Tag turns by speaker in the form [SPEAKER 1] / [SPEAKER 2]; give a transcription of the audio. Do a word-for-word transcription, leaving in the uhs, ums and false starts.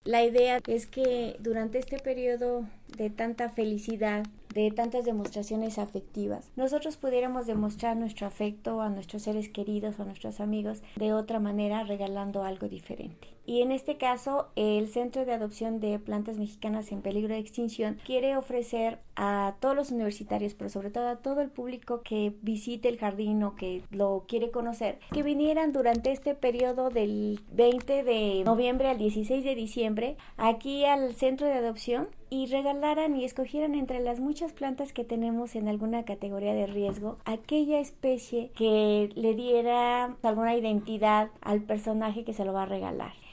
[SPEAKER 1] La idea es que durante este periodo de tanta felicidad, de tantas demostraciones afectivas, nosotros pudiéramos demostrar nuestro afecto a nuestros seres queridos o a nuestros amigos de otra manera, regalando algo diferente. Y en este caso, el Centro de Adopción de Plantas Mexicanas en Peligro de Extinción quiere ofrecer a todos los universitarios, pero sobre todo a todo el público que visite el jardín o que lo quiere conocer, que vinieran durante este periodo del veinte de noviembre al dieciséis de diciembre aquí al Centro de Adopción y regalaran y escogieran entre las muchas plantas que tenemos en alguna categoría de riesgo aquella especie que le diera alguna identidad al personaje que se lo va a regalar.